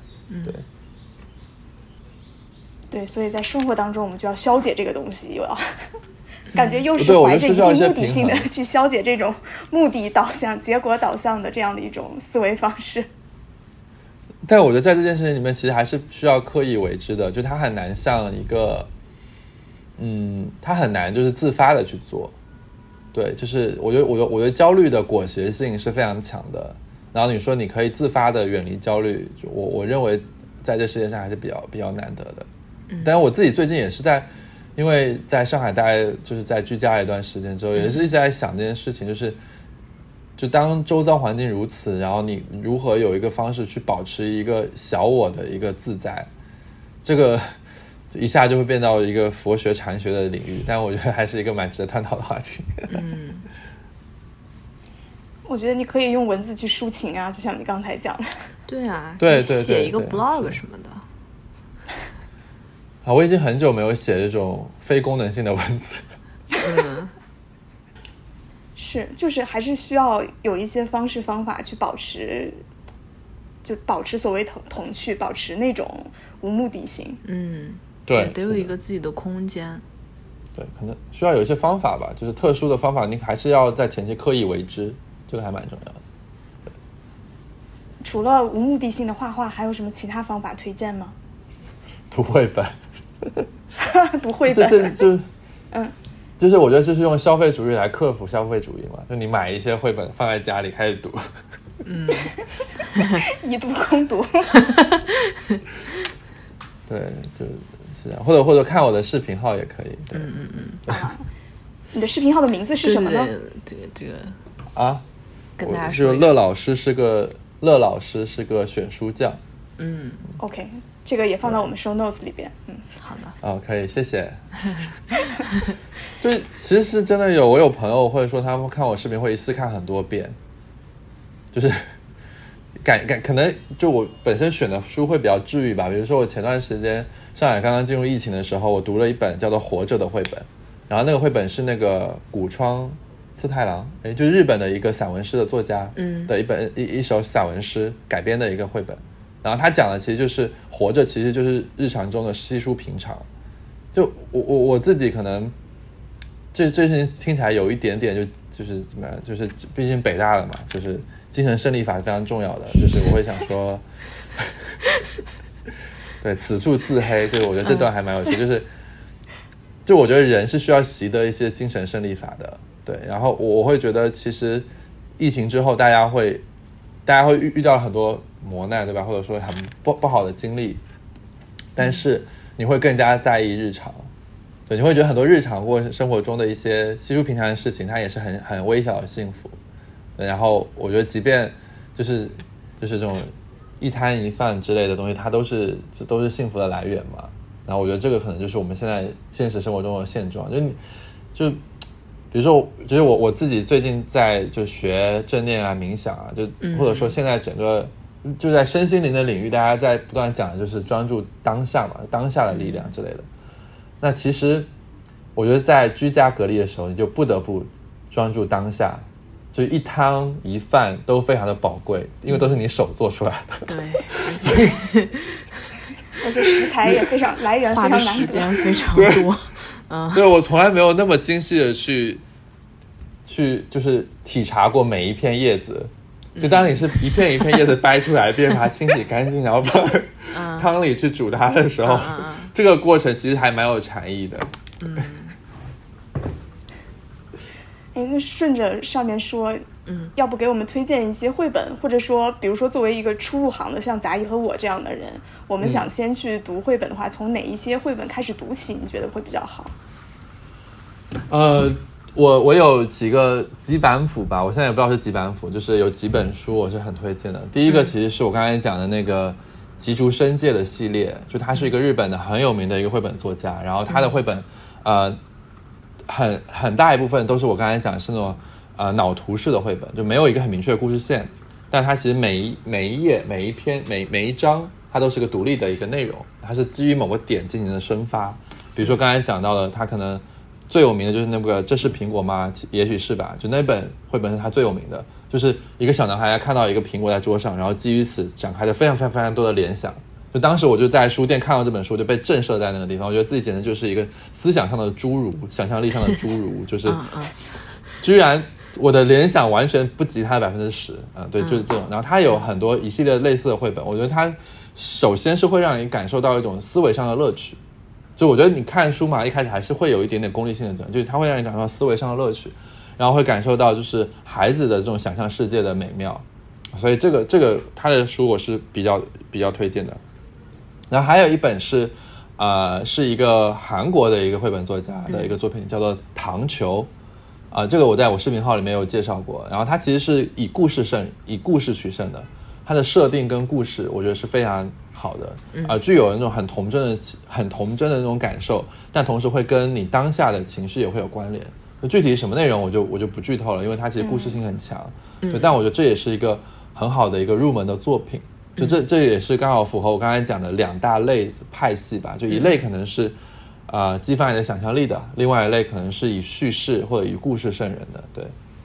对，所以在生活当中我们就要消解这个东西，又要感觉又是怀着一定目的性的去消解这种目的导向、结果导向的这样的一种思维方式。 但我觉得在这件事情里面，其实还是需要刻意为之的，就它很难像一个，它很难就是自发的去做。对，就是我觉得焦虑的裹挟性是非常强的。然后你说你可以自发的远离焦虑，我认为在这世界上还是比较难得的。但是我自己最近也是因为在上海大概就是在居家一段时间之后，也是一直在想这件事情，就当周遭环境如此，然后你如何有一个方式去保持一个小我的一个自在，这个一下就会变到一个佛学禅学的领域，但我觉得还是一个蛮值得探讨的话题。 我觉得你可以用文字去抒情啊，就像你刚才讲的。 对啊， 对， 写一个 blog 什么的。 我已经很久没有写这种非功能性的文字。 是，就是还是需要有一些方式方法去保持所谓童趣，保持那种无目的性。 对， 得有一个自己的空间。 对，可能需要有一些方法吧，就是特殊的方法，你还是要在前期刻意为之，这个还蛮重要的。 除了无目的性的画画，还有什么其他方法推荐吗？ 读绘本。 读绘本， 就是我觉得这是用消费主义来克服消费主义嘛，就你买一些绘本放在家里开始读， 以毒攻毒。 对，就是这样，或者看我的视频号也可以。对你的视频号的名字是什么呢？ 这个啊， 跟大家说， 乐老师是个选书匠。 OK， 这个也放到我们 show notes 里边。 好的。 可以，谢谢。就其实是真的我有朋友会说他们看我视频会一次看很多遍，就是可能就我本身选的书会比较治愈吧。比如说我前段时间上海刚刚进入疫情的时候，我读了一本叫做《活着》的绘本，然后那个绘本是那个古川次太郎，就是日本的一个散文诗的作家的一首散文诗改编的一个绘本。然后他讲的其实就是活着，其实就是日常中的稀疏平常。就我自己可能这事情听起来有一点点就是怎么样，就是毕竟北大的嘛，就是精神胜利法是非常重要的，就是我会想说对，此处自黑，就是我觉得这段还蛮有趣，就我觉得人是需要习得一些精神胜利法的。对，然后我会觉得其实疫情之后大家会遇到很多磨难，对吧？或者说很不好的经历，但是你会更加在意日常。对，你会觉得很多日常或生活中的一些稀疏平常的事情，它也是很微小的幸福。对，然后我觉得即便就是这种一摊一饭之类的东西，它都是幸福的来源嘛。然后我觉得这个可能就是我们现在现实生活中的现状。就比如说，就是我自己最近在就学正念啊、冥想啊，就或者说现在整个就在身心灵的领域，大家在不断讲的就是专注当下嘛，当下的力量之类的。那其实我觉得在居家隔离的时候，你就不得不专注当下，就一汤一饭都非常的宝贵，因为都是你手做出来的。 对， 而且食材也非常来源非常难得， 花的时间非常多。 对，我从来没有那么精细的去就是体察过每一片叶子。就当你是一片一片叶子掰出来，并把它清洗干净，然后放汤里去煮它的时候，这个过程其实还蛮有禅意的。 那顺着上面说，要不给我们推荐一些绘本，或者说比如说作为一个初入行的像杂艺和我这样的人，我们想先去读绘本的话，从哪一些绘本开始读起，你觉得会比较好？ 我有几板斧吧，我现在也不知道是几板斧，就是有几本书我是很推荐的。第一个其实是我刚才讲的那个吉竹伸介的系列，就他是一个日本的很有名的一个绘本作家，然后他的绘本很大一部分都是我刚才讲的是那种脑图式的绘本，就没有一个很明确的故事线，但它其实每一页每一篇每一章它都是个独立的一个内容，它是基于某个点进行的生发。比如说刚才讲到的，它可能最有名的就是那个这是苹果吗？也许是吧，就那本绘本是他最有名的，就是一个小男孩看到一个苹果在桌上，然后基于此展开了非常非常非常多的联想。就当时我就在书店看到这本书，就被震慑在那个地方，我觉得自己简直就是一个思想上的侏儒，想象力上的侏儒，就是居然我的联想完全不及他的10%，对，就是这种。然后他有很多一系列类似的绘本，我觉得他首先是会让你感受到一种思维上的乐趣。就我觉得你看书嘛，一开始还是会有一点点功利性的，就是它会让你感受到思维上的乐趣，然后会感受到就是孩子的这种想象世界的美妙，所以这个他的书我是比较推荐的。然后还有一本是一个韩国的一个绘本作家的一个作品，叫做糖球这个我在我视频号里面有介绍过。然后它其实是以故事取胜的，它的设定跟故事我觉得是非常好的，具有那种很童真的那种感受，但同时会跟你当下的情绪也会有关联。具体什么内容我就不剧透了，因为它其实故事性很强，对，但我觉得这也是一个很好的一个入门的作品。就这也是刚好符合我刚才讲的两大类派系吧，就一类可能是激发你的想象力的，另外一类可能是以叙事或者以故事胜人的，对。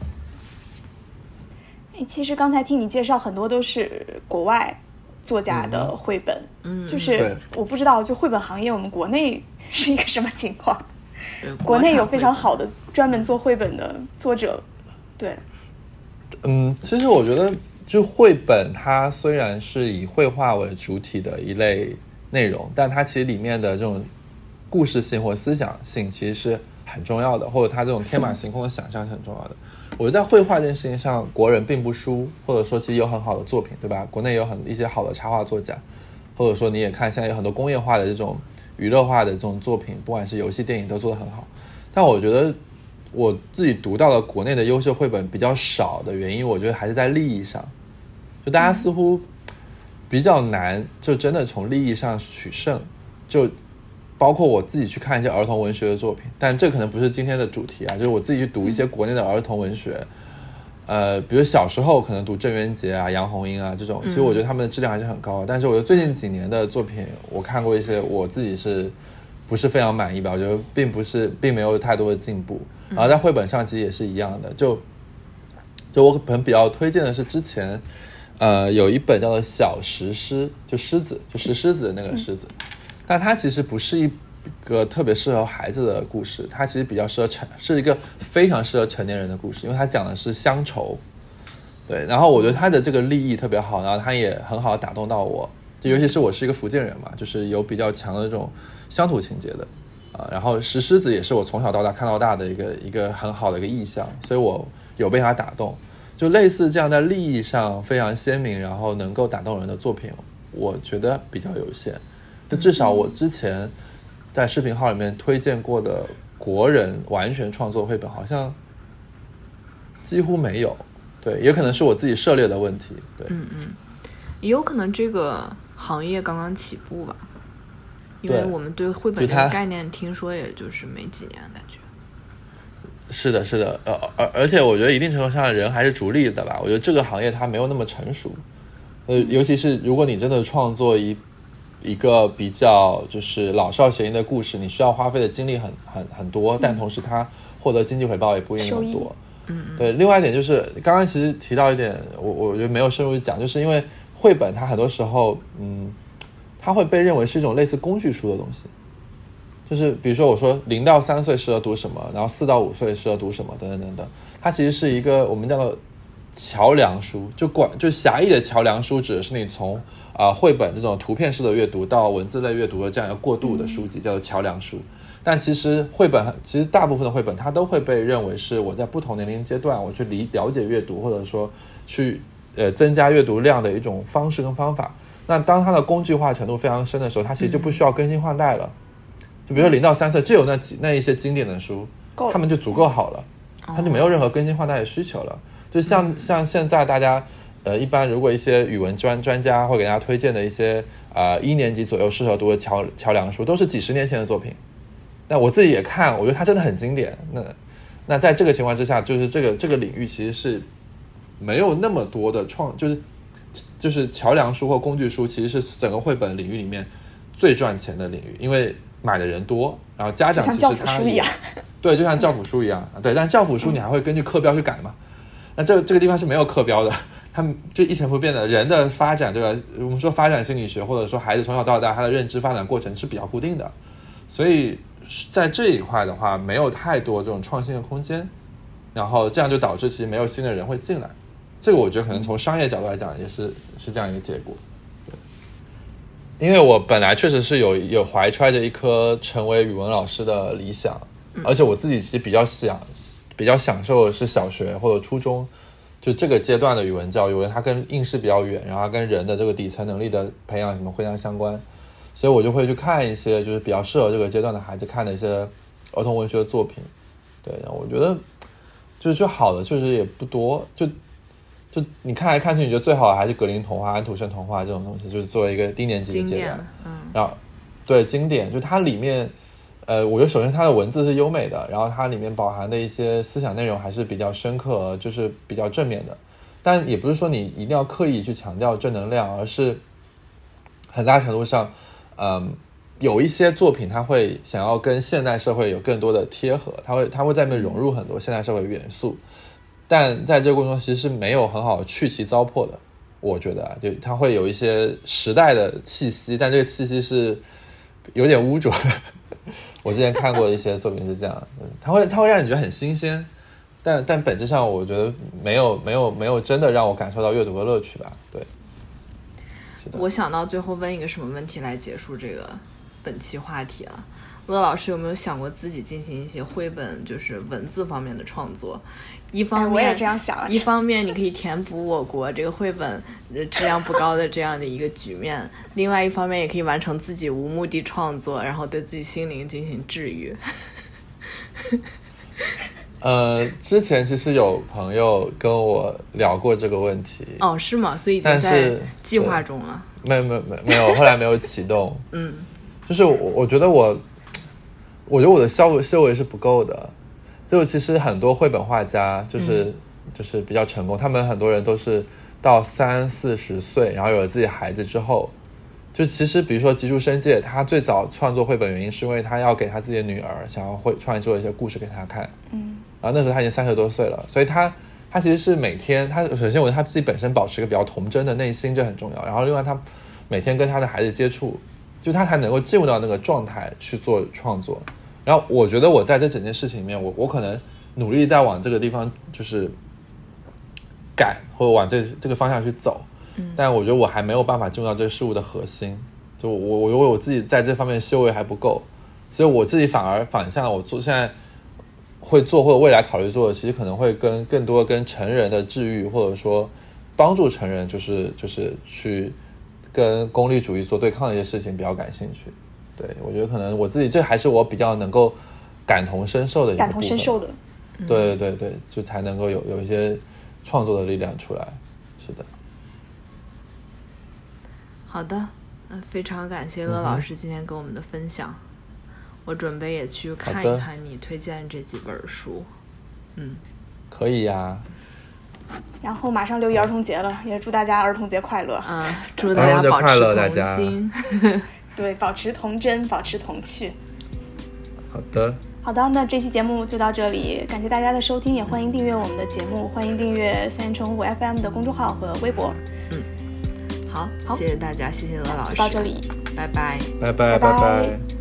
其实刚才听你介绍很多都是国外作家的绘本，就是我不知道就绘本行业我们国内是一个什么情况。国内有非常好的专门做绘本的作者，对。 其实我觉得就绘本它虽然是以绘画为主体的一类内容，但它其实里面的这种故事性或思想性其实是很重要的，或者他这种天马行空的想象是很重要的。我觉得在绘画这件事情上，国人并不输，或者说其实有很好的作品，对吧？国内有一些好的插画作家，或者说你也看现在有很多工业化的这种娱乐化的这种作品，不管是游戏电影都做得很好。但我觉得我自己读到了国内的优秀绘本比较少的原因，我觉得还是在利益上，就大家似乎比较难就真的从利益上取胜，就包括我自己去看一些儿童文学的作品，但这可能不是今天的主题啊，就是我自己去读一些国内的儿童文学，比如小时候可能读郑渊洁啊、杨红樱啊这种，其实我觉得他们的质量还是很高的，但是我觉得最近几年的作品，我看过一些，我自己是不是非常满意吧？我觉得并没有太多的进步。然后在绘本上其实也是一样的，就我可能比较推荐的是之前有一本叫做小石狮，就狮子，就石狮子的那个狮子，但它其实不是一个特别适合孩子的故事，它其实比较适合是一个非常适合成年人的故事，因为它讲的是乡愁。对，然后我觉得它的这个立意特别好，然后它也很好打动到我，就尤其是我是一个福建人嘛，就是有比较强的这种乡土情节的然后石狮子也是我从小到大看到大的一个很好的一个意象，所以我有被它打动。就类似这样在立意上非常鲜明，然后能够打动人的作品，我觉得比较有限。就至少我之前在视频号里面推荐过的国人完全创作绘本，好像几乎没有。对，也可能是我自己涉猎的问题。对， 也有可能这个行业刚刚起步吧，因为我们对绘本这个概念听说也就是没几年感觉。 是的，是的，而且我觉得一定程度上人还是逐利的吧。我觉得这个行业它没有那么成熟，尤其是如果你真的创作一个比较就是老少咸宜的故事，你需要花费的精力很多，但同时它获得经济回报也不一定那么多。对。另外一点就是刚刚其实提到一点，我觉得没有深入讲，就是因为绘本它很多时候它会被认为是一种类似工具书的东西。就是比如说我说0到3岁适合读什么，然后4到5岁适合读什么等等等等，它其实是一个我们叫做桥梁书，就狭义的桥梁书指的是你从绘本这种图片式的阅读到文字类阅读的这样一个过渡的书籍，叫做桥梁书。但其实大部分的绘本它都会被认为是我在不同年龄阶段我去了解阅读，或者说去增加阅读量的一种方式跟方法。那当它的工具化程度非常深的时候，它其实就不需要更新换代了。就比如说0到3岁就有那一些经典的书，他们就足够好了，他就没有任何更新换代的需求了。就像现在大家一般如果一些语文专家会给大家推荐的一些1年级左右适合读的桥梁书，都是几十年前的作品。那我自己也看，我觉得它真的很经典。那在这个情况之下，就是这个领域其实是没有那么多的就是桥梁书或工具书，其实是整个绘本领域里面最赚钱的领域，因为买的人多，然后家长其实就像教辅书一样， 对，就像教辅书一样，对，但教辅书你还会根据课标去改嘛？那这个地方是没有课标的，他们就一成不变的。人的发展，对吧？我们说发展心理学，或者说孩子从小到大他的认知发展过程是比较固定的，所以在这一块的话，没有太多这种创新的空间，然后这样就导致其实没有新的人会进来。这个我觉得可能从商业角度来讲，也是这样一个结果。因为我本来确实是有怀揣着一颗成为语文老师的理想，而且我自己其实比较享受的是小学或者初中就这个阶段的语文教育，我觉得它跟应试比较远，然后它跟人的这个底层能力的培养什么非常相关，所以我就会去看一些就是比较适合这个阶段的孩子看的一些儿童文学的作品。对，我觉得就好的确实也不多，就你看来看去，你觉得最好的还是格林童话、安徒生童话这种东西，就是作为一个低年级的阶段，然后对经典，就它里面，我觉得首先它的文字是优美的，然后它里面饱含的一些思想内容还是比较深刻，就是比较正面的，但也不是说你一定要刻意去强调正能量，而是很大程度上，有一些作品它会想要跟现代社会有更多的贴合，它会在里面融入很多现代社会元素。但在这个过程中其实是没有很好去其糟粕的，我觉得就它会有一些时代的气息，但这个气息是有点污浊的。我之前看过的一些作品是这样，它会让你觉得很新鲜，但本质上我觉得没有真的让我感受到阅读的乐趣吧。对， 我想到最后问一个什么问题来结束这个本期话题了。乐老师有没有想过自己进行一些绘本就是文字方面的创作？一方面、 我也这样想啊。 一方面你可以填补我国这个绘本质量不高的这样的一个局面，另外一方面也可以完成自己无目的创作，然后对自己心灵进行治愈。 之前其实有朋友跟我聊过这个问题。 哦，是吗？所以已经在计划中了。 没有，后来没有启动。就是我觉得我觉得我的修为是不够的。就其实很多绘本画家就是比较成功，他们很多人都是到30-40岁，然后有了自己孩子之后，就其实比如说吉竹伸介，他最早创作绘本原因是因为他要给他自己的女儿想要创作一些故事给他看。然后那时候他已经30多岁了，所以他其实是每天，他首先我觉得他自己本身保持一个比较童真的内心，这很重要。然后另外他每天跟他的孩子接触，就他才能够进入到那个状态去做创作。然后我觉得我在这整件事情里面，我可能努力在往这个地方就是赶，或者往这个方向去走，但我觉得我还没有办法进入到这个事物的核心。就我自己在这方面修为还不够，所以我自己反向我现在会做或者未来考虑做的，其实可能会更多跟成人的治愈，或者说帮助成人就是去跟功利主义做对抗的一些事情比较感兴趣。对，我觉得可能我自己这还是我比较能够感同身受的一个部分。 感同身受的。 对，就才能够有一些创作的力量出来。是的。 好的，非常感谢乐老师今天跟我们的分享。我准备也去看一看你推荐这几本书。 可以呀。 然后马上6一儿童节了，也祝大家儿童节快乐。 祝大家保持童心。 对，保持童真，保持童趣。 好的， 那这期节目就到这里，感谢大家的收听，也欢迎订阅我们的节目，欢迎订阅365 FM 的公众号和微博。 好，谢谢大家，谢谢乐老师， 就到这里， 拜拜， 拜拜。